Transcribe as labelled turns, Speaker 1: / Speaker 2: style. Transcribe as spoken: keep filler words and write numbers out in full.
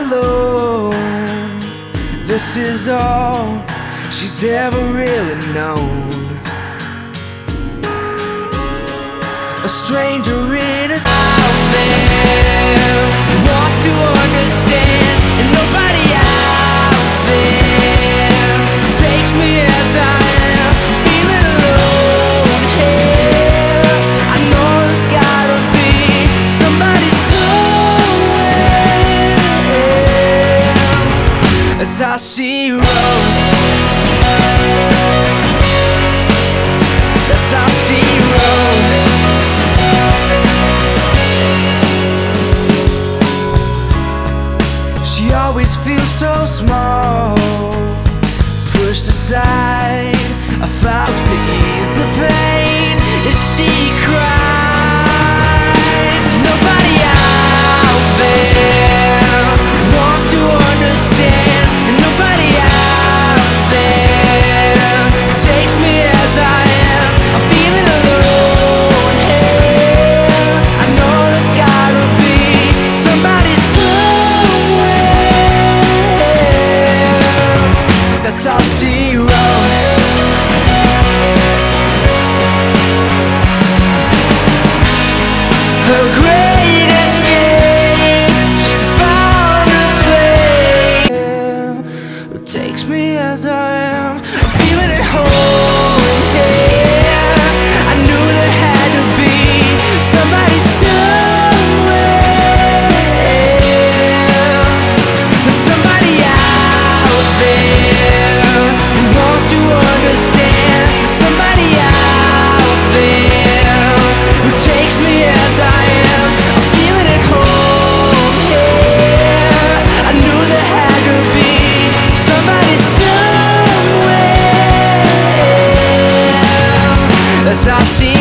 Speaker 1: alone. This is all she's ever really known. A stranger in a out there who wants to understand, and nobody out there takes me as I am, feeling alone here. I know there's gotta be somebody somewhere. That's how she wrote. That's how she wrote. She always feels so small, pushed aside. I found to ease the pain as she cries. Nobody out there wants to understand, and nobody out there takes me as I am. I'm feeling alone here. I know there's gotta be somebody somewhere. That's all she wrote. Her great escape, she found a place who takes me as I am. I'm feeling at home here. I knew there had to be somebody somewhere. There's somebody out there who wants to understand. There's somebody out there who takes me as I am. I'm feeling at home here. I knew there had to be somebody somewhere. That's how she